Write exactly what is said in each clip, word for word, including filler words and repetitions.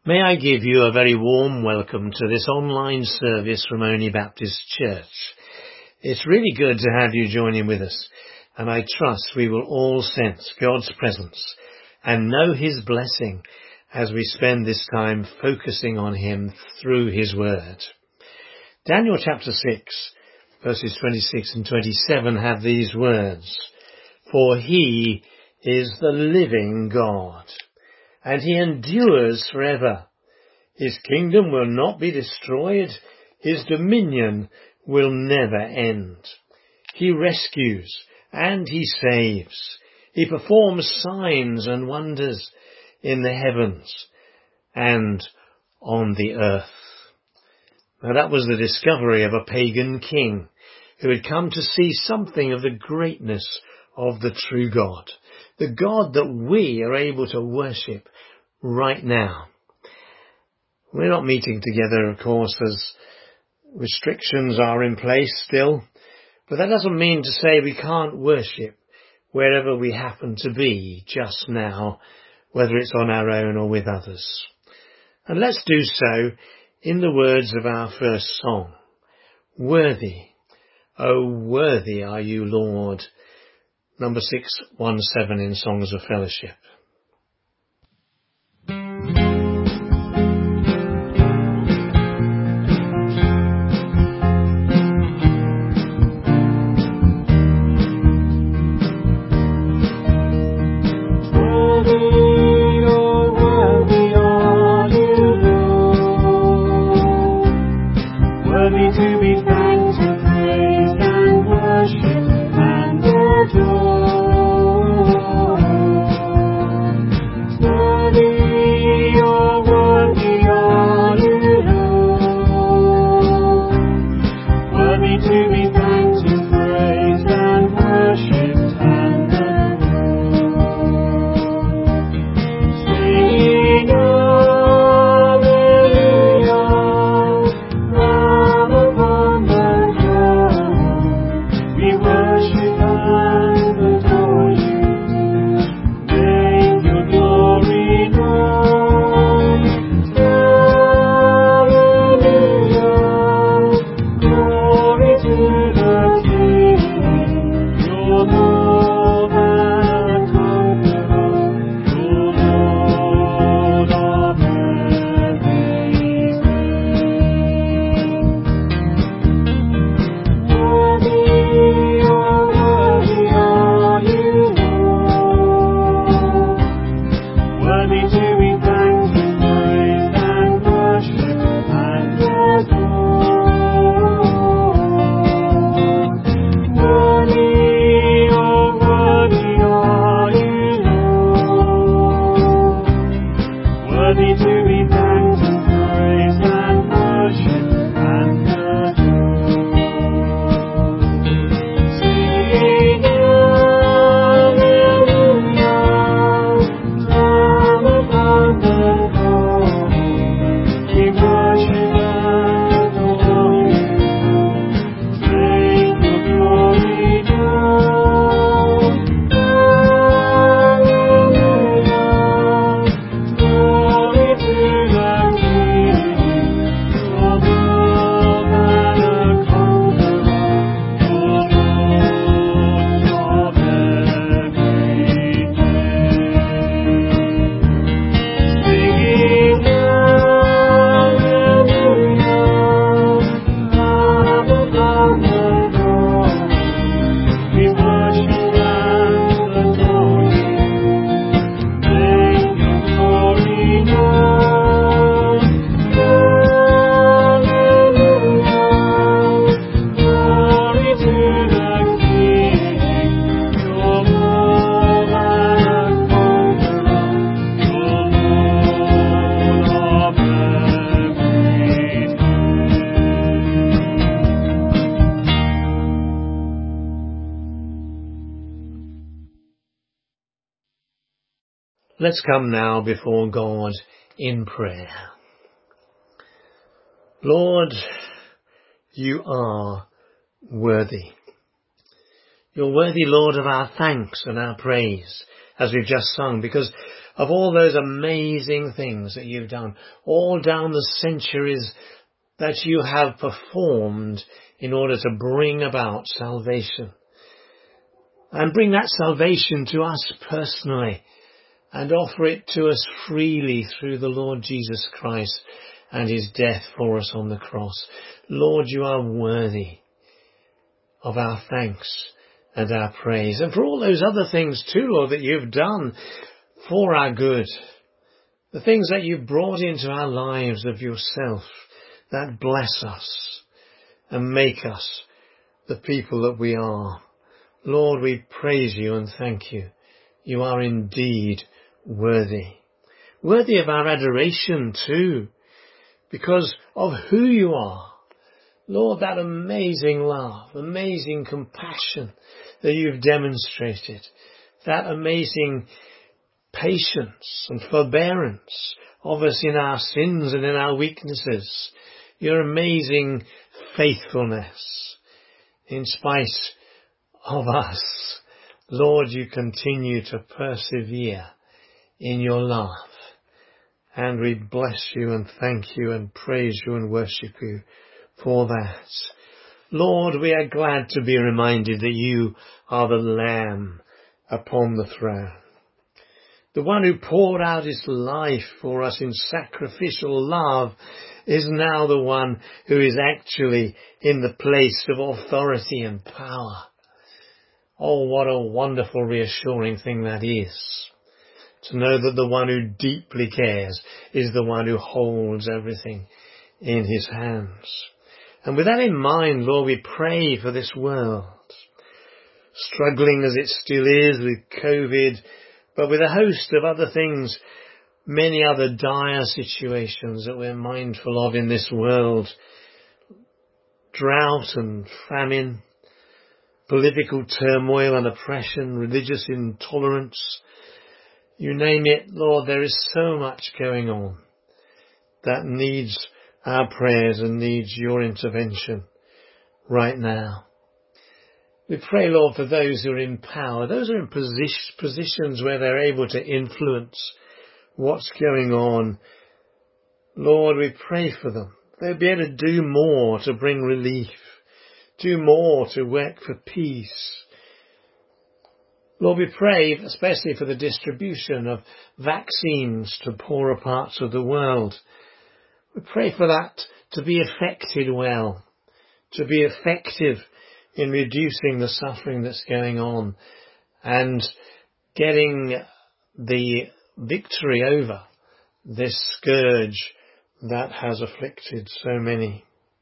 May I give you a very warm welcome to this online service from Only Baptist Church. It's really good to have you joining with us, and I trust we will all sense God's presence and know His blessing as we spend this time focusing on Him through His Word. Daniel chapter six, verses twenty-six and twenty-seven have these words: "For He is the living God, and He endures forever. His kingdom will not be destroyed. His dominion will never end. He rescues and He saves. He performs signs and wonders in the heavens and on the earth." Now that was the discovery of a pagan king who had come to see something of the greatness of the true God, the God that we are able to worship right now. We're not meeting together, of course, as restrictions are in place still, but that doesn't mean to say we can't worship wherever we happen to be just now, whether it's on our own or with others. And let's do so in the words of our first song: "Worthy, oh worthy are you, Lord," number six one seven in Songs of Fellowship. Let's come now before God in prayer. Lord, you are worthy. You're worthy, Lord, of our thanks and our praise, as we've just sung, because of all those amazing things that you've done, all down the centuries that you have performed in order to bring about salvation. And bring that salvation to us personally and offer it to us freely through the Lord Jesus Christ and his death for us on the cross. Lord, you are worthy of our thanks and our praise, and for all those other things too, Lord, that you've done for our good. The things that you've brought into our lives of yourself that bless us and make us the people that we are. Lord, we praise you and thank you. You are indeed worthy. Worthy of our adoration too, because of who you are. Lord, that amazing love, amazing compassion that you've demonstrated, that amazing patience and forbearance of us in our sins and in our weaknesses, your amazing faithfulness in spite of us. Lord, you continue to persevere in your love, and we bless you and thank you and praise you and worship you for that. Lord, we are glad to be reminded that you are the Lamb upon the throne, the one who poured out his life for us in sacrificial love is now the one who is actually in the place of authority and power. Oh, what a wonderful, reassuring thing that is, to know that the one who deeply cares is the one who holds everything in his hands. And with that in mind, Lord, we pray for this world, struggling as it still is with COVID, but with a host of other things, many other dire situations that we're mindful of in this world. Drought and famine, political turmoil and oppression, religious intolerance. You name it, Lord, there is so much going on that needs our prayers and needs your intervention right now. We pray, Lord, for those who are in power, those who are in position, positions where they're able to influence what's going on. Lord, we pray for them. They'll be able to do more to bring relief, do more to work for peace. Lord, we pray especially for the distribution of vaccines to poorer parts of the world. We pray for that to be effected well, to be effective in reducing the suffering that's going on and getting the victory over this scourge that has afflicted so many.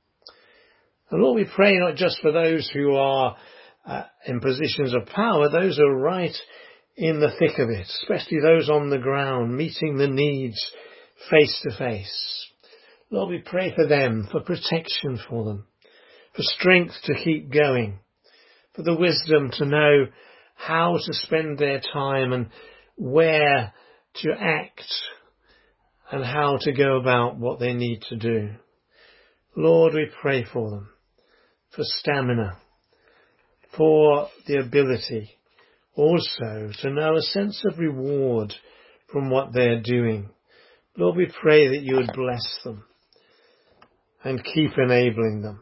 And Lord, we pray not just for those who are uh, in positions of power, those who are right in the thick of it, especially those on the ground, meeting the needs face to face. Lord, we pray for them, for protection for them, for strength to keep going, for the wisdom to know how to spend their time and where to act and how to go about what they need to do. Lord, we pray for them, for stamina, for the ability also to know a sense of reward from what they're doing. Lord, we pray that you would bless them and keep enabling them.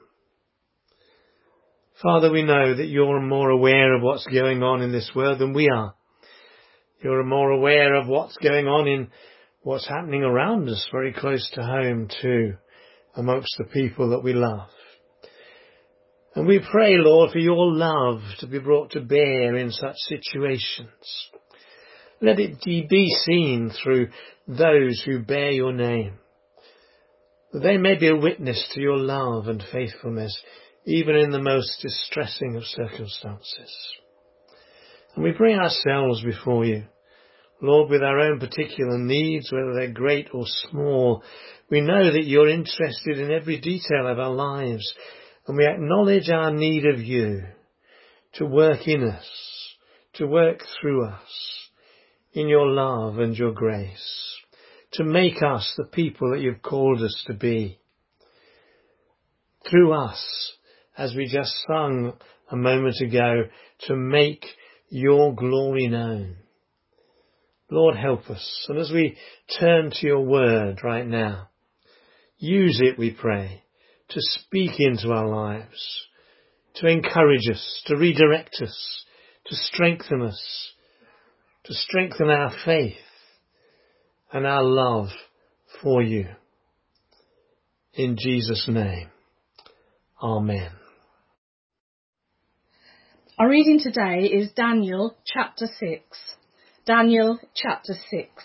Father, we know that you're more aware of what's going on in this world than we are. You're more aware of what's going on in what's happening around us, very close to home too, amongst the people that we love. And we pray, Lord, for your love to be brought to bear in such situations. Let it be seen through those who bear your name, that they may be a witness to your love and faithfulness, even in the most distressing of circumstances. And we bring ourselves before you, Lord, with our own particular needs, whether they're great or small. We know that you're interested in every detail of our lives, and we acknowledge our need of you to work in us, to work through us in your love and your grace, to make us the people that you've called us to be. Through us, as we just sung a moment ago, to make your glory known. Lord, help us. And as we turn to your word right now, use it, we pray, to speak into our lives, to encourage us, to redirect us, to strengthen us, to strengthen our faith and our love for you. In Jesus' name, amen. Our reading today is Daniel chapter six. Daniel chapter six.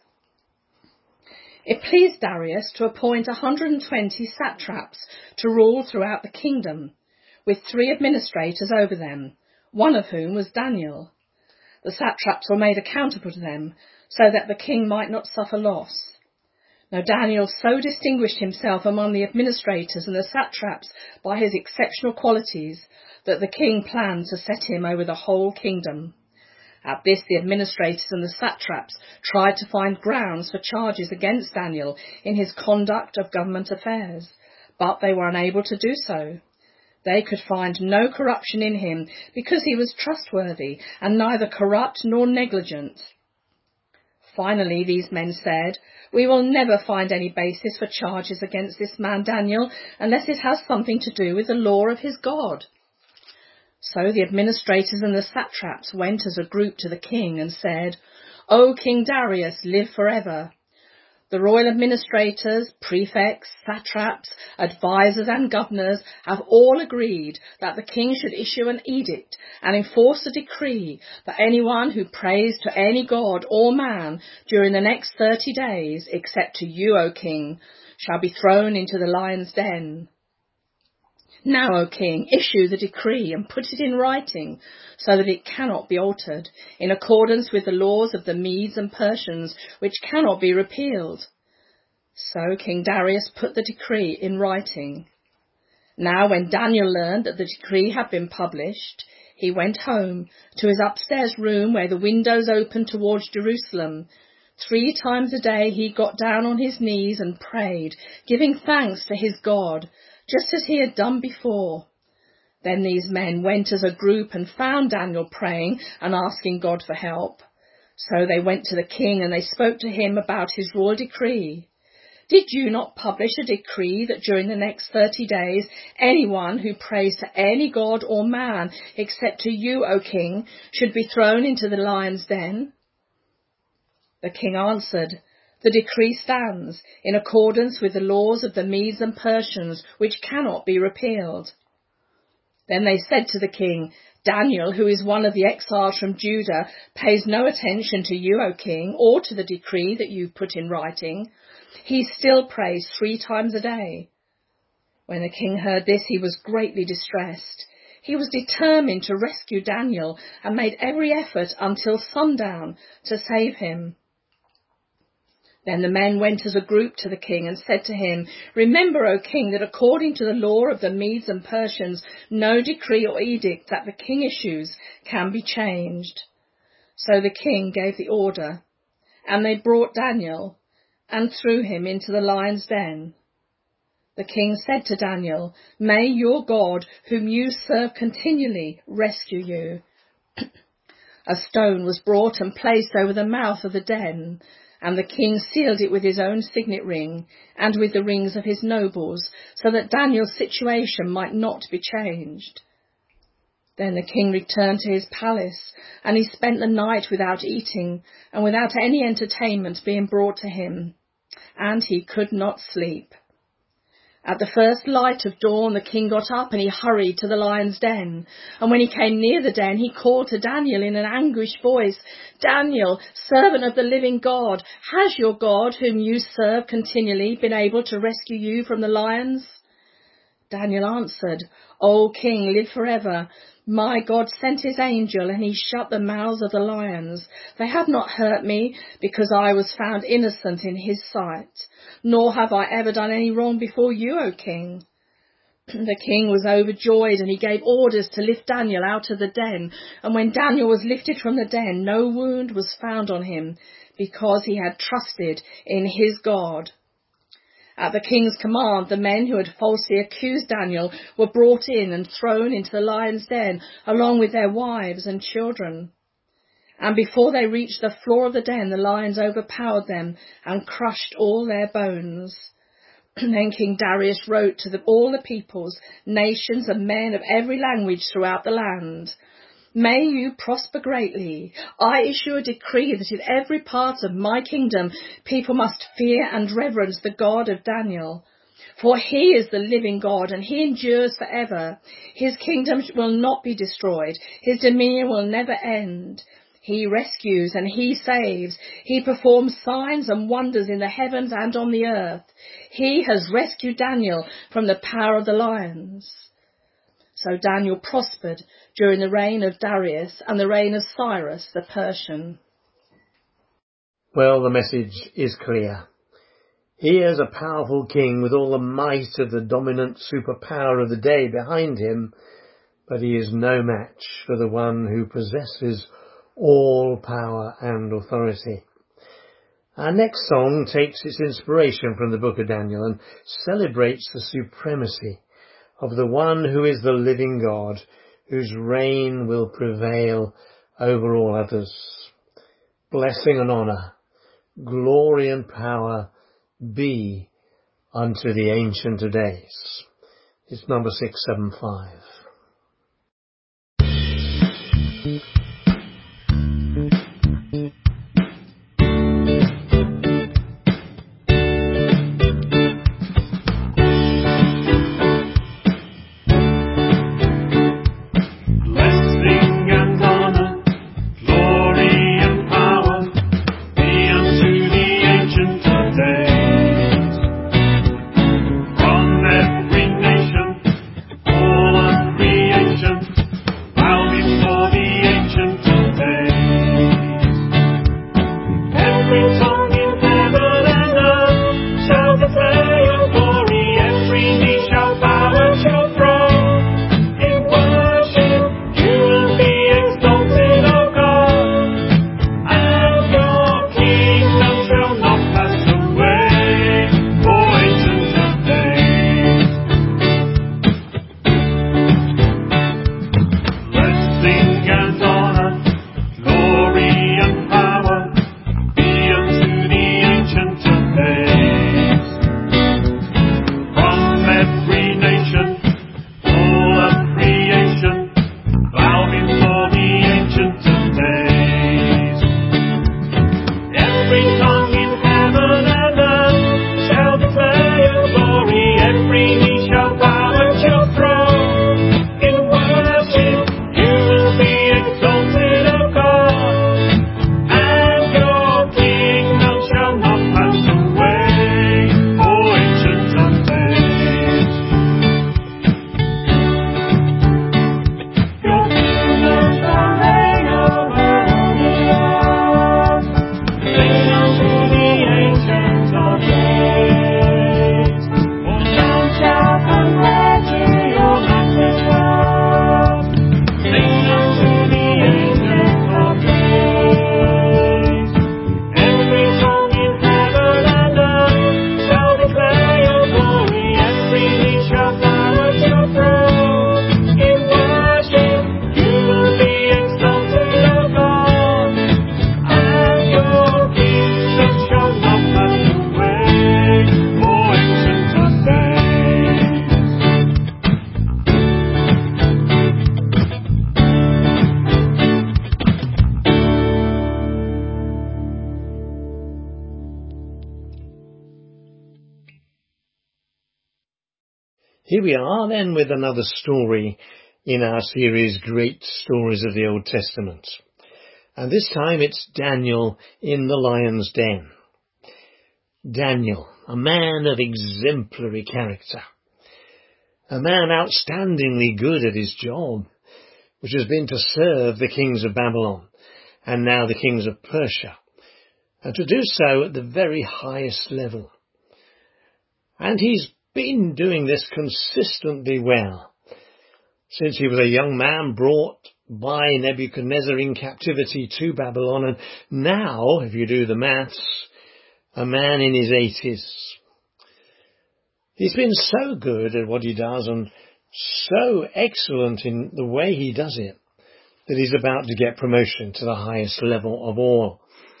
It pleased Darius to appoint one hundred twenty satraps to rule throughout the kingdom, with three administrators over them, one of whom was Daniel. The satraps were made accountable to them, so that the king might not suffer loss. Now Daniel so distinguished himself among the administrators and the satraps by his exceptional qualities that the king planned to set him over the whole kingdom. At this, the administrators and the satraps tried to find grounds for charges against Daniel in his conduct of government affairs, but they were unable to do so. They could find no corruption in him because he was trustworthy and neither corrupt nor negligent. Finally, these men said, "We will never find any basis for charges against this man Daniel unless it has something to do with the law of his God." So the administrators and the satraps went as a group to the king and said, "O King Darius, live forever. The royal administrators, prefects, satraps, advisors and governors have all agreed that the king should issue an edict and enforce a decree that anyone who prays to any god or man during the next thirty days, except to you, O king, shall be thrown into the lion's den. Now, O king, issue the decree and put it in writing so that it cannot be altered, in accordance with the laws of the Medes and Persians, which cannot be repealed." So King Darius put the decree in writing. Now when Daniel learned that the decree had been published, he went home to his upstairs room where the windows opened towards Jerusalem. Three times a day he got down on his knees and prayed, giving thanks to his God, just as he had done before. Then these men went as a group and found Daniel praying and asking God for help. So they went to the king and they spoke to him about his royal decree. "Did you not publish a decree that during the next thirty days anyone who prays to any god or man except to you, O king, should be thrown into the lion's den?" The king answered, "The decree stands in accordance with the laws of the Medes and Persians, which cannot be repealed." Then they said to the king, "Daniel, who is one of the exiles from Judah, pays no attention to you, O king, or to the decree that you've put in writing. He still prays three times a day." When the king heard this, he was greatly distressed. He was determined to rescue Daniel and made every effort until sundown to save him. Then the men went as a group to the king and said to him, "Remember, O king, that according to the law of the Medes and Persians, no decree or edict that the king issues can be changed." So the king gave the order, and they brought Daniel and threw him into the lion's den. The king said to Daniel, "May your God, whom you serve continually, rescue you." A stone was brought and placed over the mouth of the den, and the king sealed it with his own signet ring and with the rings of his nobles, so that Daniel's situation might not be changed. Then the king returned to his palace, and he spent the night without eating and without any entertainment being brought to him, and he could not sleep. At the first light of dawn, the king got up and he hurried to the lion's den. And when he came near the den, he called to Daniel in an anguished voice, "Daniel, servant of the living God, has your God, whom you serve continually, been able to rescue you from the lions?" Daniel answered, "O king, live forever. My God sent his angel, and he shut the mouths of the lions. They have not hurt me, because I was found innocent in his sight. Nor have I ever done any wrong before you, O king." The king was overjoyed, and he gave orders to lift Daniel out of the den. And when Daniel was lifted from the den, no wound was found on him, because he had trusted in his God. At the king's command, the men who had falsely accused Daniel were brought in and thrown into the lion's den, along with their wives and children. And before they reached the floor of the den, the lions overpowered them and crushed all their bones. Then King Darius wrote to the, all the peoples, nations and men of every language throughout the land. May you prosper greatly. I issue a decree that in every part of my kingdom people must fear and reverence the God of Daniel. For he is the living God, and he endures forever. His kingdom will not be destroyed. His dominion will never end. He rescues and he saves. He performs signs and wonders in the heavens and on the earth. He has rescued Daniel from the power of the lions. So Daniel prospered during the reign of Darius and the reign of Cyrus the Persian. Well, the message is clear. He is a powerful king with all the might of the dominant superpower of the day behind him, but he is no match for the one who possesses all power and authority. Our next song takes its inspiration from the book of Daniel and celebrates the supremacy of the one who is the living God, whose reign will prevail over all others. Blessing and honour, glory and power be unto the Ancient of Days. It's number six seven five. Here we are then with another story in our series, Great Stories of the Old Testament. And this time it's Daniel in the lion's den. Daniel, a man of exemplary character. A man outstandingly good at his job, which has been to serve the kings of Babylon and now the kings of Persia, and to do so at the very highest level. And he's been doing this consistently well, since he was a young man brought by Nebuchadnezzar in captivity to Babylon, and now, if you do the maths, a man in his eighties. He's been so good at what he does and so excellent in the way he does it that he's about to get promotion to the highest level of all.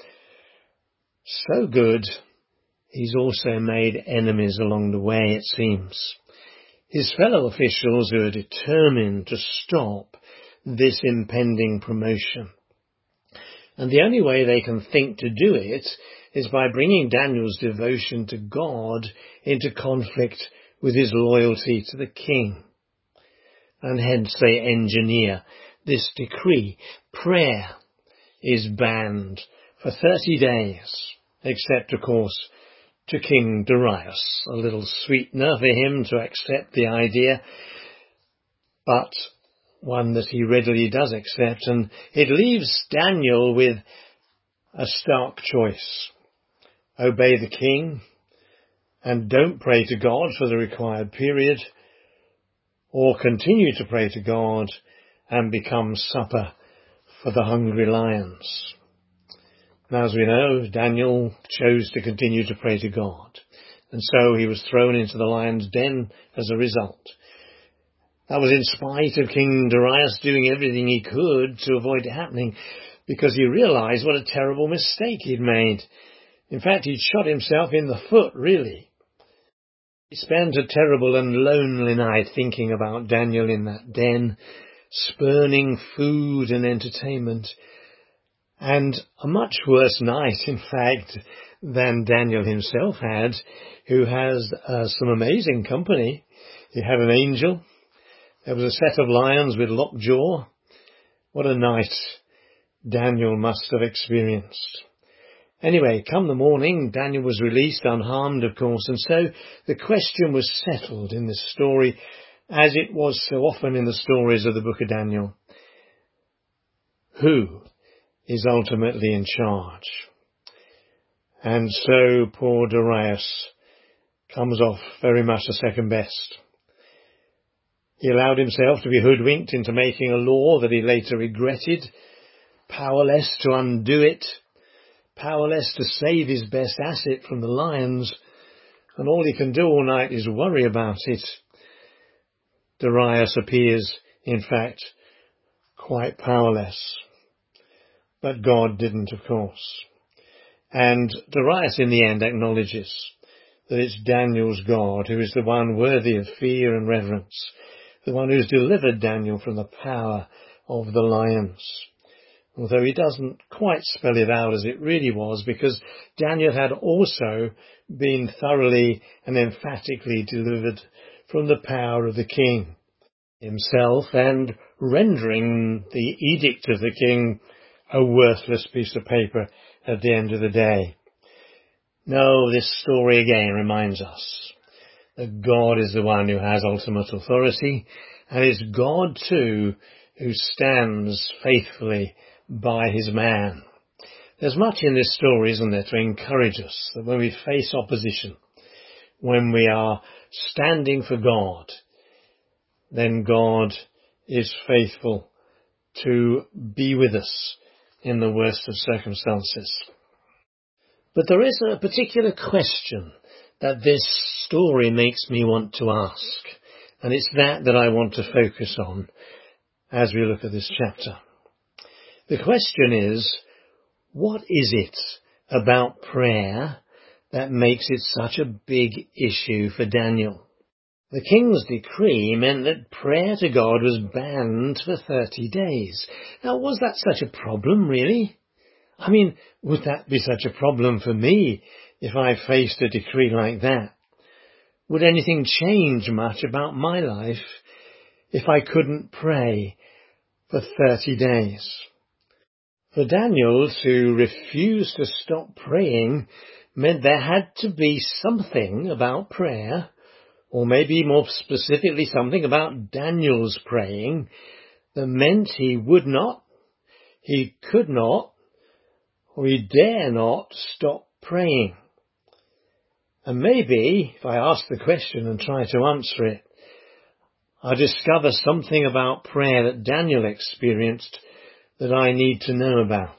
So good, he's also made enemies along the way, it seems. His fellow officials who are determined to stop this impending promotion. And the only way they can think to do it is by bringing Daniel's devotion to God into conflict with his loyalty to the king. And hence they engineer this decree. Prayer is banned for thirty days, except, of course, to King Darius. A little sweetener for him to accept the idea, but one that he readily does accept, and it leaves Daniel with a stark choice. Obey the king and don't pray to God for the required period, or continue to pray to God and become supper for the hungry lions. Now, as we know, Daniel chose to continue to pray to God, and so he was thrown into the lion's den as a result. That was in spite of King Darius doing everything he could to avoid it happening, because he realized what a terrible mistake he'd made. In fact, he'd shot himself in the foot, really. He spent a terrible and lonely night thinking about Daniel in that den, spurning food and entertainment, and a much worse night, in fact, than Daniel himself had, who has uh, some amazing company. He had an angel. There was a set of lions with lockjaw. What a night Daniel must have experienced. Anyway, come the morning, Daniel was released unharmed, of course, and so the question was settled in this story, as it was so often in the stories of the book of Daniel. Who is ultimately in charge? And so poor Darius comes off very much the second best. He allowed himself to be hoodwinked into making a law that he later regretted, powerless to undo it, powerless to save his best asset from the lions, and all he can do all night is worry about it. Darius appears, in fact, quite powerless. But God didn't, of course. And Darius in the end acknowledges that it's Daniel's God who is the one worthy of fear and reverence, the one who's delivered Daniel from the power of the lions. Although he doesn't quite spell it out as it really was, because Daniel had also been thoroughly and emphatically delivered from the power of the king himself, and rendering the edict of the king a worthless piece of paper at the end of the day. No, this story again reminds us that God is the one who has ultimate authority, and it's God too who stands faithfully by his man. There's much in this story, isn't there, to encourage us that when we face opposition, when we are standing for God, then God is faithful to be with us in the worst of circumstances. But there is a particular question that this story makes me want to ask, and it's that that I want to focus on as we look at this chapter. The question is, what is it about prayer that makes it such a big issue for Daniel? The king's decree meant that prayer to God was banned for thirty days. Now, was that such a problem, really? I mean, would that be such a problem for me if I faced a decree like that? Would anything change much about my life if I couldn't pray for thirty days? For Daniel to refuse to stop praying meant there had to be something about prayer, or maybe more specifically something about Daniel's praying, that meant he would not, he could not, or he dare not stop praying. And maybe, if I ask the question and try to answer it, I discover something about prayer that Daniel experienced that I need to know about.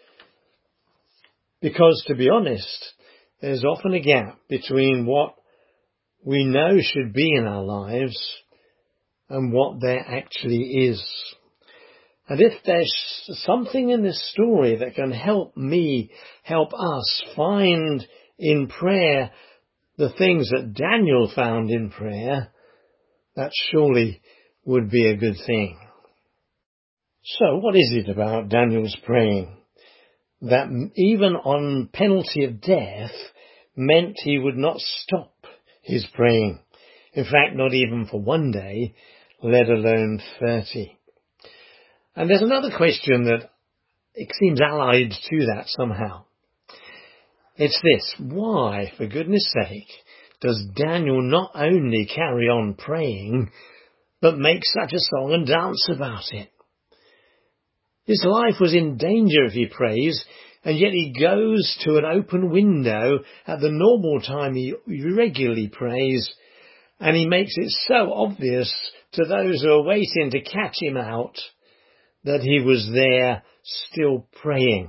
Because, to be honest, there's often a gap between what we know should be in our lives and what there actually is. And if there's something in this story that can help me, help us find in prayer the things that Daniel found in prayer, that surely would be a good thing. So what is it about Daniel's praying that even on penalty of death meant he would not stop his praying? In fact, not even for one day, let alone thirty. And there's another question that it seems allied to that somehow. It's this: why, for goodness sake, does Daniel not only carry on praying, but make such a song and dance about it? His life was in danger if he prays, and yet he goes to an open window at the normal time he regularly prays, and he makes it so obvious to those who are waiting to catch him out that he was there still praying.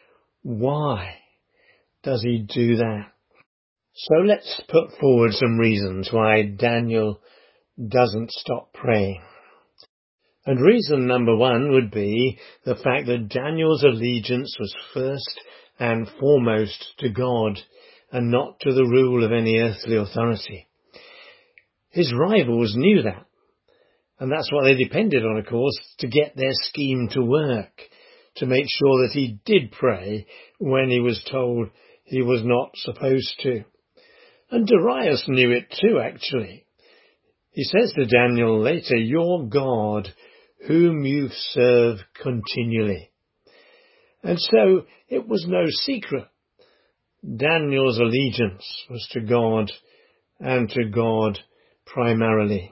Why does he do that? So let's put forward some reasons why Daniel doesn't stop praying. And reason number one would be the fact that Daniel's allegiance was first and foremost to God and not to the rule of any earthly authority. His rivals knew that, and that's what they depended on, of course, to get their scheme to work, to make sure that he did pray when he was told he was not supposed to. And Darius knew it too, actually. He says to Daniel later, "Your God, whom you serve continually." And so it was no secret. Daniel's allegiance was to God, and to God primarily.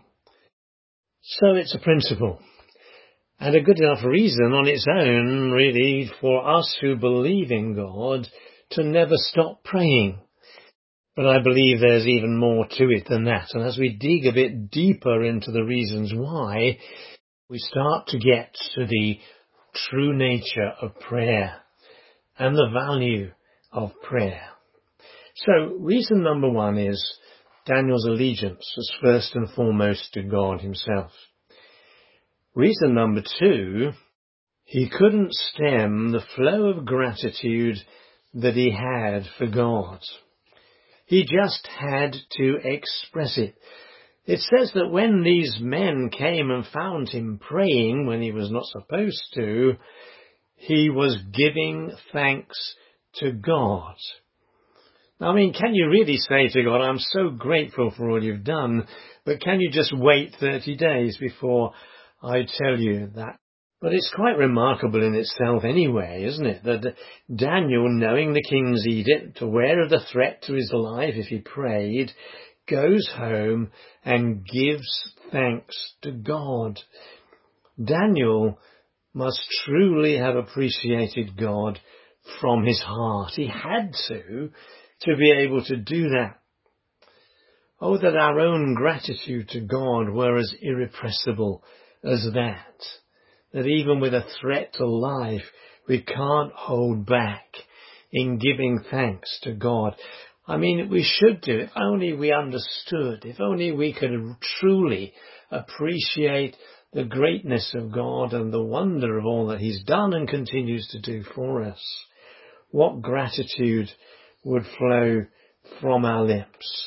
So it's a principle, and a good enough reason on its own, really, for us who believe in God to never stop praying. But I believe there's even more to it than that. And as we dig a bit deeper into the reasons why, we start to get to the true nature of prayer and the value of prayer. So reason number one is Daniel's allegiance was first and foremost to God himself. Reason number two, he couldn't stem the flow of gratitude that he had for God. He just had to express it. It says that when these men came and found him praying when he was not supposed to, he was giving thanks to God. I mean, can you really say to God, "I'm so grateful for all you've done, but can you just wait thirty days before I tell you that?" But it's quite remarkable in itself anyway, isn't it? That Daniel, knowing the king's edict, aware of the threat to his life if he prayed, goes home and gives thanks to God. Daniel must truly have appreciated God from his heart. He had to, to be able to do that. Oh, that our own gratitude to God were as irrepressible as that. That even with a threat to life, we can't hold back in giving thanks to God. I mean, we should do, if only we understood, if only we could truly appreciate the greatness of God and the wonder of all that he's done and continues to do for us. What gratitude would flow from our lips.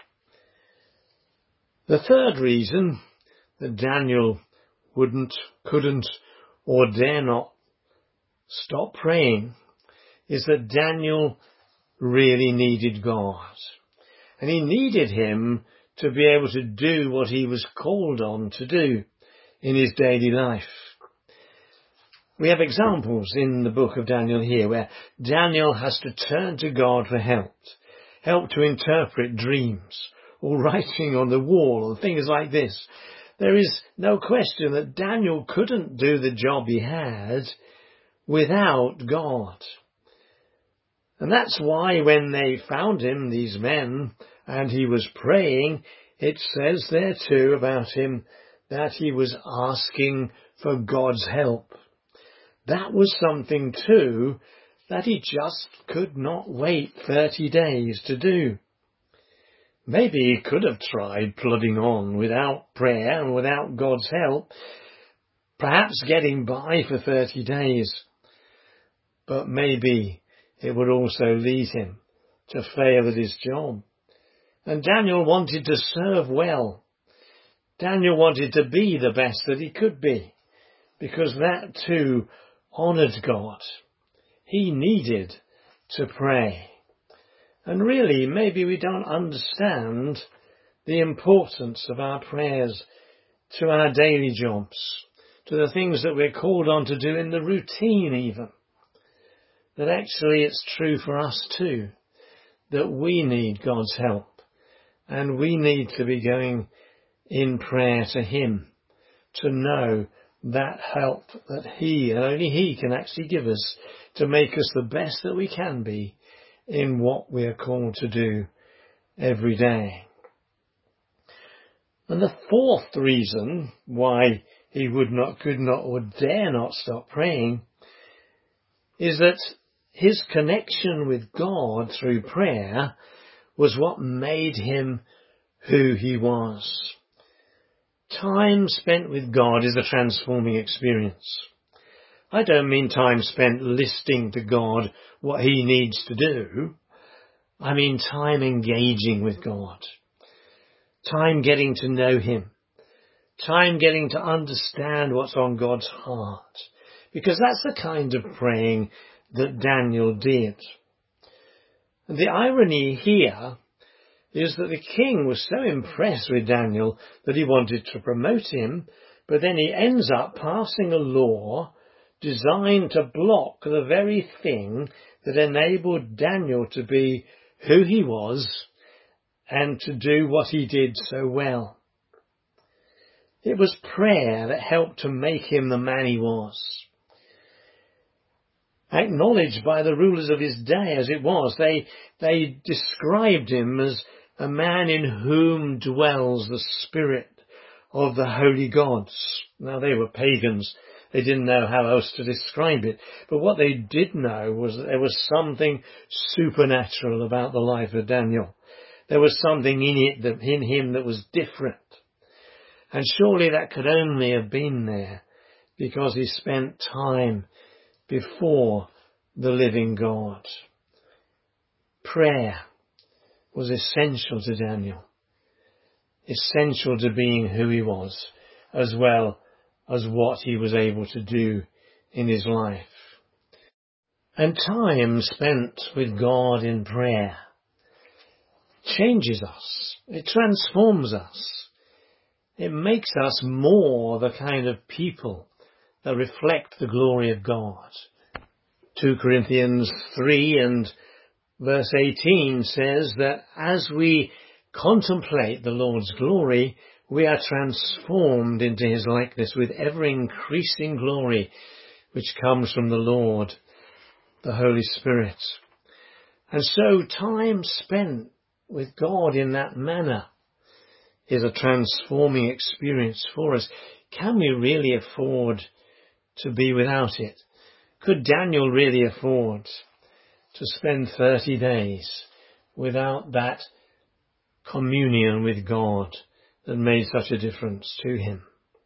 The third reason that Daniel wouldn't, couldn't, or dare not stop praying is that Daniel really needed God. And he needed him to be able to do what he was called on to do in his daily life. We have examples in the book of Daniel here where Daniel has to turn to God for help, help to interpret dreams, or writing on the wall, and things like this. There is no question that Daniel couldn't do the job he had without God. And that's why when they found him, these men, and he was praying, it says there too about him that he was asking for God's help. That was something too that he just could not wait thirty days to do. Maybe he could have tried plodding on without prayer and without God's help, perhaps getting by for thirty days. But maybe it would also lead him to fail at his job. And Daniel wanted to serve well. Daniel wanted to be the best that he could be, because that too honoured God. He needed to pray. And really, maybe we don't understand the importance of our prayers to our daily jobs, to the things that we're called on to do in the routine even. That actually it's true for us too, that we need God's help, and we need to be going in prayer to Him to know that help that He and only He can actually give us to make us the best that we can be in what we are called to do every day. And the fourth reason why he would not, could not, or dare not stop praying is that his connection with God through prayer was what made him who he was. Time spent with God is a transforming experience. I don't mean time spent listening to God what he needs to do. I mean time engaging with God. Time getting to know him. Time getting to understand what's on God's heart. Because that's the kind of praying that Daniel did. And the irony here is that the king was so impressed with Daniel that he wanted to promote him, but then he ends up passing a law designed to block the very thing that enabled Daniel to be who he was and to do what he did so well. It was prayer that helped to make him the man he was. Acknowledged by the rulers of his day as it was, they, they described him as a man in whom dwells the spirit of the holy gods. Now they were pagans. They didn't know how else to describe it. But what they did know was that there was something supernatural about the life of Daniel. There was something in it, that, in him that was different. And surely that could only have been there because he spent time before the living God. Prayer was essential to Daniel. Essential to being who he was, as well as what he was able to do in his life. And time spent with God in prayer changes us. It transforms us. It makes us more the kind of people that reflect the glory of God. Second Corinthians three and verse eighteen says that as we contemplate the Lord's glory, we are transformed into his likeness with ever-increasing glory, which comes from the Lord, the Holy Spirit. And so time spent with God in that manner is a transforming experience for us. Can we really afford to be without it? Could Daniel really afford to spend thirty days without that communion with God that made such a difference to him?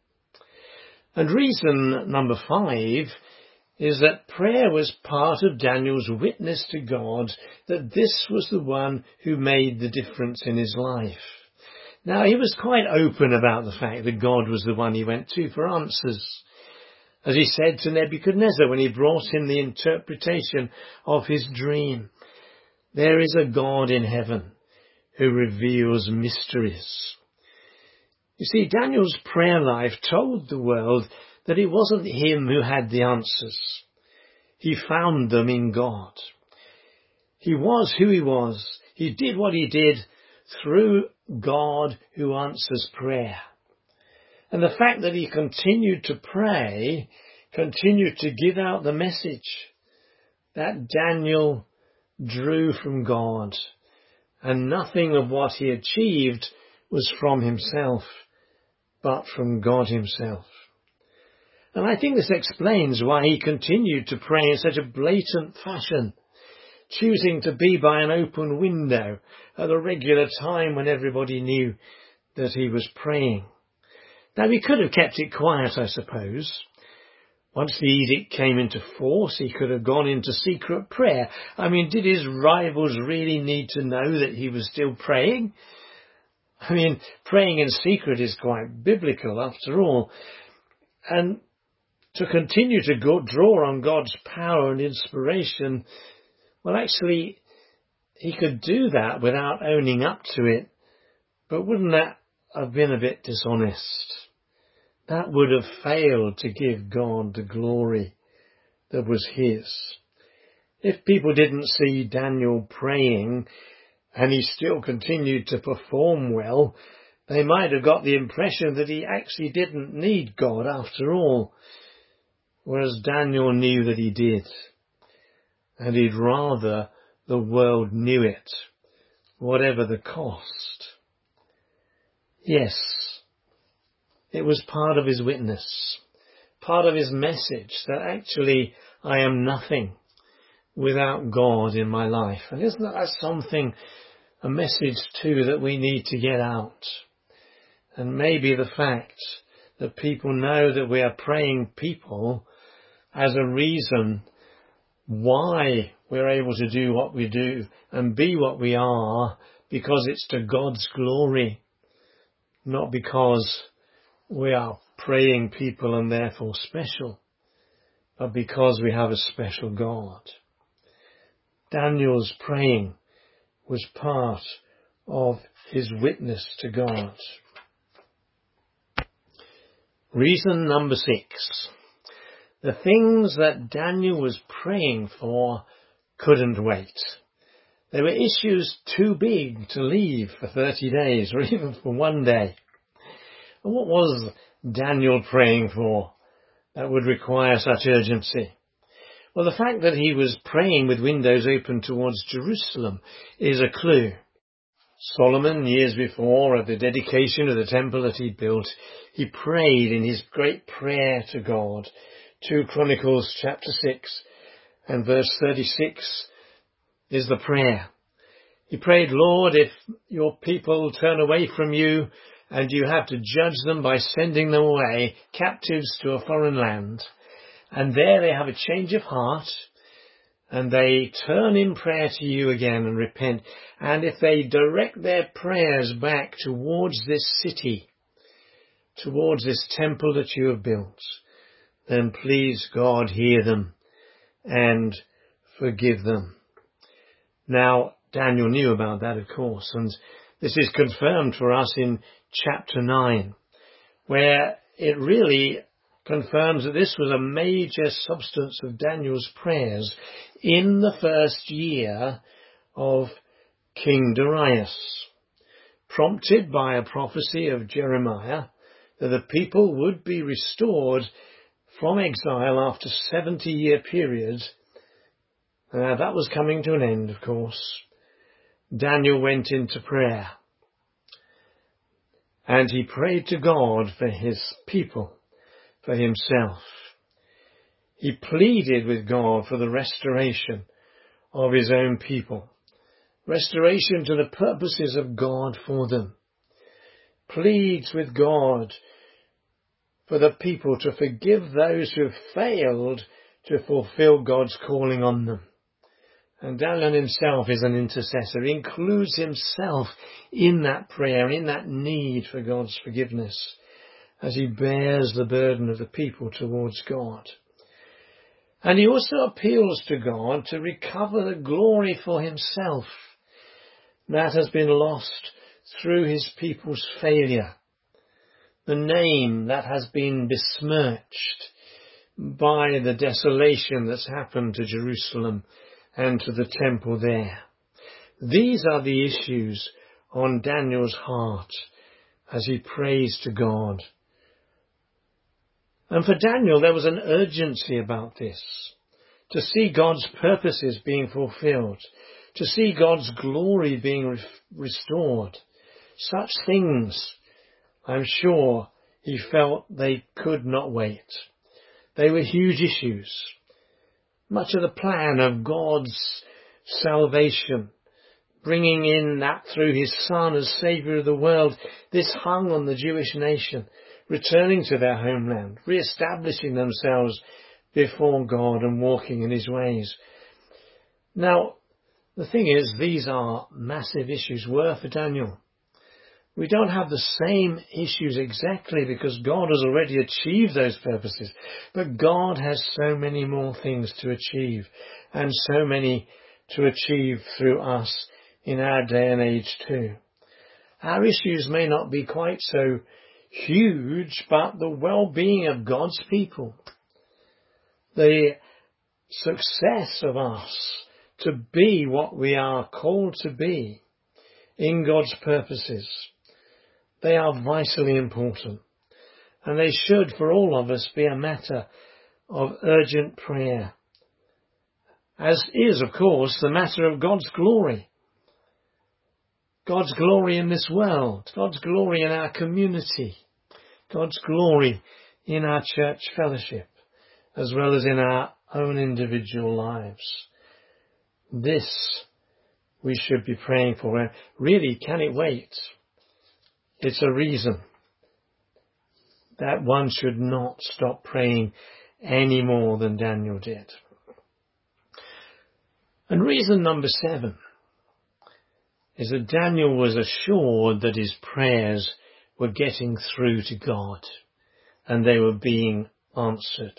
And reason number five is that prayer was part of Daniel's witness to God that this was the one who made the difference in his life. Now, he was quite open about the fact that God was the one he went to for answers. As he said to Nebuchadnezzar when he brought him the interpretation of his dream, there is a God in heaven who reveals mysteries. You see, Daniel's prayer life told the world that it wasn't him who had the answers. He found them in God. He was who he was. He did what he did through God who answers prayer. And the fact that he continued to pray, continued to give out the message that Daniel drew from God, and nothing of what he achieved was from himself, but from God himself. And I think this explains why he continued to pray in such a blatant fashion, choosing to be by an open window at a regular time when everybody knew that he was praying. Now, he could have kept it quiet, I suppose. Once the edict came into force, he could have gone into secret prayer. I mean, did his rivals really need to know that he was still praying? I mean, praying in secret is quite biblical after all. And to continue to go, draw on God's power and inspiration, well, actually, he could do that without owning up to it. But wouldn't that have been a bit dishonest? That would have failed to give God the glory that was his. If people didn't see Daniel praying and he still continued to perform well, they might have got the impression that he actually didn't need God after all. Whereas Daniel knew that he did. And he'd rather the world knew it, whatever the cost. Yes, it was part of his witness, part of his message that actually I am nothing without God in my life. And isn't that something, a message too, that we need to get out? And maybe the fact that people know that we are praying people as a reason why we're able to do what we do and be what we are, because it's to God's glory, not because we are praying people and therefore special, but because we have a special God. Daniel's praying was part of his witness to God. Reason number six. The things that Daniel was praying for couldn't wait. They were issues too big to leave for thirty days or even for one day. And what was Daniel praying for that would require such urgency? Well, the fact that he was praying with windows open towards Jerusalem is a clue. Solomon, years before, at the dedication of the temple that he built, he prayed in his great prayer to God. Second Chronicles chapter six and verse thirty-six is the prayer. He prayed, Lord, if your people turn away from you and you have to judge them by sending them away, captives to a foreign land, and there they have a change of heart, and they turn in prayer to you again and repent, and if they direct their prayers back towards this city, towards this temple that you have built, then please, God, hear them and forgive them. Now, Daniel knew about that, of course, and this is confirmed for us in chapter nine, where it really confirms that this was a major substance of Daniel's prayers in the first year of King Darius, prompted by a prophecy of Jeremiah that the people would be restored from exile after seventy-year period. Uh, that was coming to an end, of course. Daniel went into prayer. And he prayed to God for his people, for himself. He pleaded with God for the restoration of his own people. Restoration to the purposes of God for them. Pleads with God for the people to forgive those who have failed to fulfill God's calling on them. And Daniel himself is an intercessor. He includes himself in that prayer, in that need for God's forgiveness, as he bears the burden of the people towards God. And he also appeals to God to recover the glory for himself that has been lost through his people's failure. The name that has been besmirched by the desolation that's happened to Jerusalem and to the temple there. These are the issues on Daniel's heart as he prays to God. And for Daniel, there was an urgency about this, to see God's purposes being fulfilled, to see God's glory being re- restored. Such things, I'm sure, he felt they could not wait. They were huge issues. Much of the plan of God's salvation, bringing in that through his Son as Saviour of the world, this hung on the Jewish nation. returning to their homeland, re-establishing themselves before God and walking in his ways. Now, the thing is, these are massive issues, were for Daniel. We don't have the same issues exactly because God has already achieved those purposes. But God has so many more things to achieve, and so many to achieve through us in our day and age too. Our issues may not be quite so huge, but the well-being of God's people, the success of us to be what we are called to be in God's purposes, they are vitally important, and they should, for all of us, be a matter of urgent prayer, as is, of course, the matter of God's glory. God's glory in this world, God's glory in our community, God's glory in our church fellowship, as well as in our own individual lives. This we should be praying for. And really, can it wait? It's a reason that one should not stop praying any more than Daniel did. And reason number seven is that Daniel was assured that his prayers were getting through to God and they were being answered.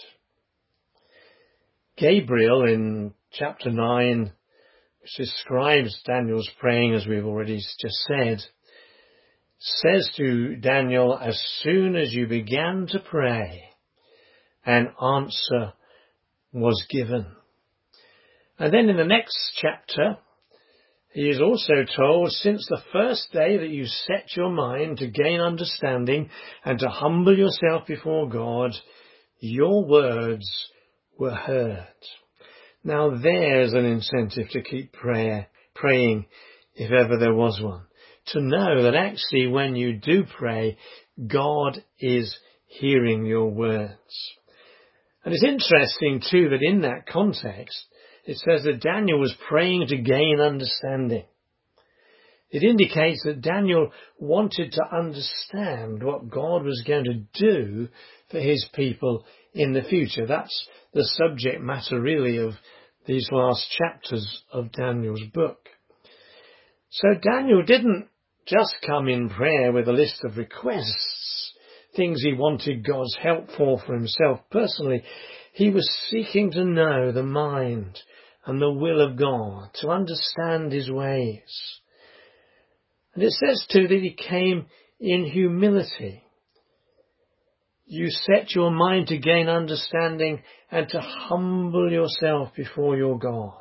Gabriel in chapter nine, which describes Daniel's praying, as we've already just said, says to Daniel, as soon as you began to pray, an answer was given. And then in the next chapter, he is also told, since the first day that you set your mind to gain understanding and to humble yourself before God, your words were heard. Now there's an incentive to keep prayer, praying, if ever there was one. To know that actually when you do pray, God is hearing your words. And it's interesting too that in that context, it says that Daniel was praying to gain understanding. It indicates that Daniel wanted to understand what God was going to do for his people in the future. That's the subject matter really of these last chapters of Daniel's book. So Daniel didn't just come in prayer with a list of requests, things he wanted God's help for for himself personally. He was seeking to know the mind and the will of God, to understand his ways. And it says too that he came in humility. You set your mind to gain understanding and to humble yourself before your God.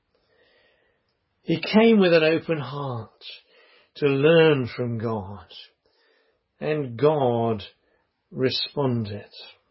He came with an open heart to learn from God, and God responded.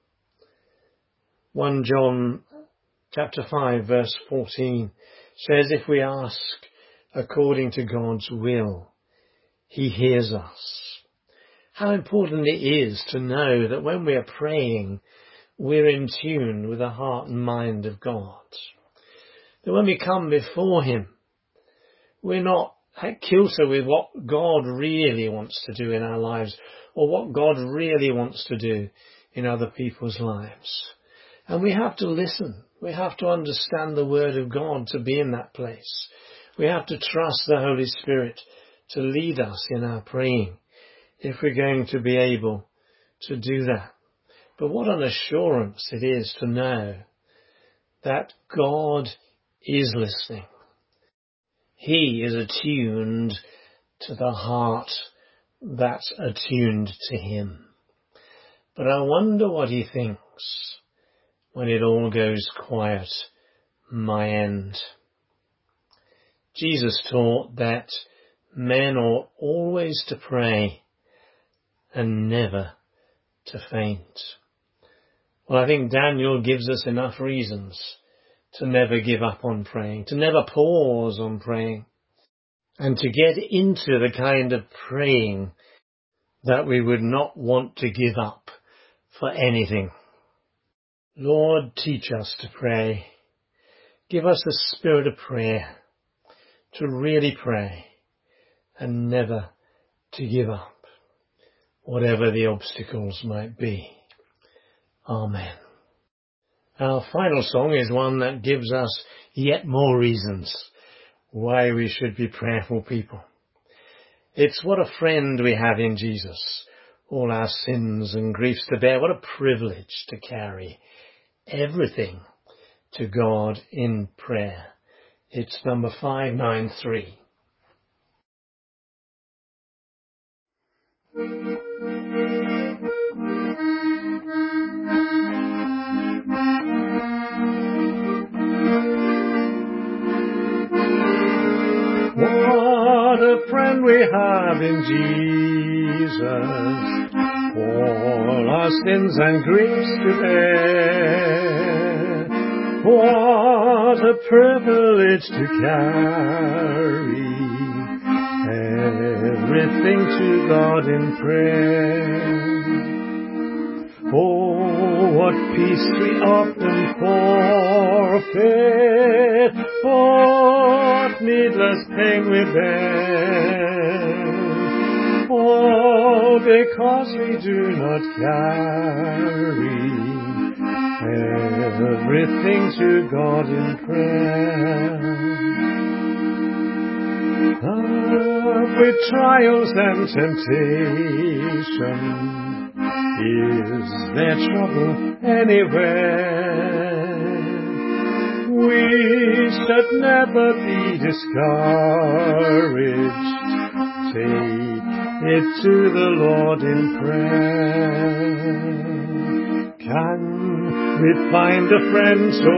First John chapter five verse fourteen says, if we ask according to God's will, he hears us. How important it is to know that when we are praying, we're in tune with the heart and mind of God. That when we come before him, we're not at kilter with what God really wants to do in our lives, or what God really wants to do in other people's lives. And we have to listen. We have to understand the word of God to be in that place. We have to trust the Holy Spirit to lead us in our praying, if we're going to be able to do that. But what an assurance it is to know that God is listening. He is attuned to the heart that's attuned to him. But I wonder what he thinks when it all goes quiet, my end. Jesus taught that men ought always to pray and never to faint. Well, I think Daniel gives us enough reasons to never give up on praying, to never pause on praying, and to get into the kind of praying that we would not want to give up for anything. Lord, teach us to pray. Give us the spirit of prayer, to really pray and never to give up. whatever the obstacles might be. Amen. Our final song is one that gives us yet more reasons why we should be prayerful people. It's what a friend we have in Jesus, all our sins and griefs to bear. What a privilege to carry everything to God in prayer. It's number five ninety-three. What a friend we have in Jesus, all our sins and griefs to bear. What a privilege to carry everything to God in prayer. Oh, what peace we often forfeit, what needless pain we bear, all because we do not carry everything to God in prayer. Ah, with trials and temptation, is there trouble anywhere? We should never be discouraged. Take it to the Lord in prayer. Can we find a friend so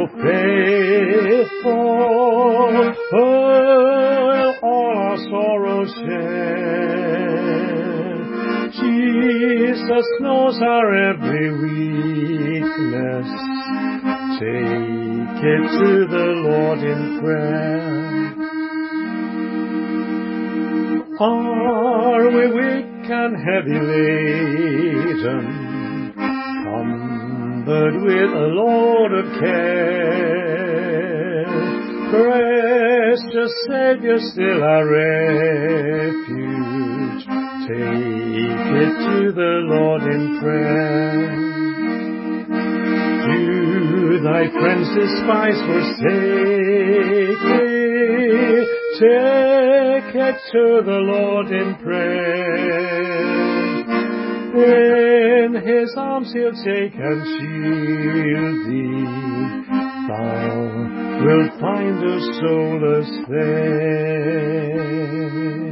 faithful, who'll all our sorrows share? Jesus knows our every weakness. Take it to the Lord in prayer. Are we weak and heavy laden, cumbered with a load of care? Precious Saviour, still our refuge. Take it to the Lord in prayer. Do thy friends despise, forsake thee? Take it to the Lord in prayer. In his arms he'll take and shield thee. Thou wilt find a solace there.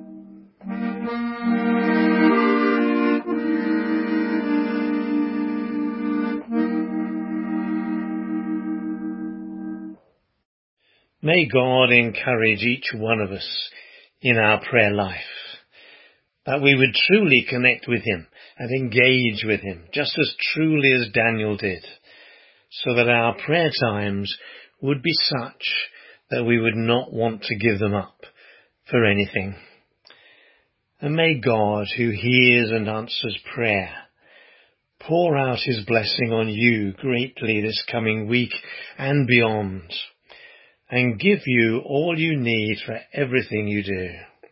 May God encourage each one of us in our prayer life, that we would truly connect with him and engage with him, just as truly as Daniel did, so that our prayer times would be such that we would not want to give them up for anything. And may God, who hears and answers prayer, pour out his blessing on you greatly this coming week and beyond, and give you all you need for everything you do.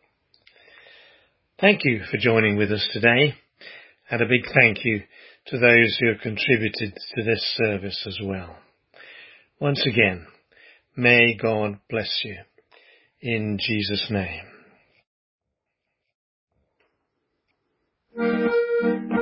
Thank you for joining with us today, and a big thank you to those who have contributed to this service as well. Once again, may God bless you in Jesus' name.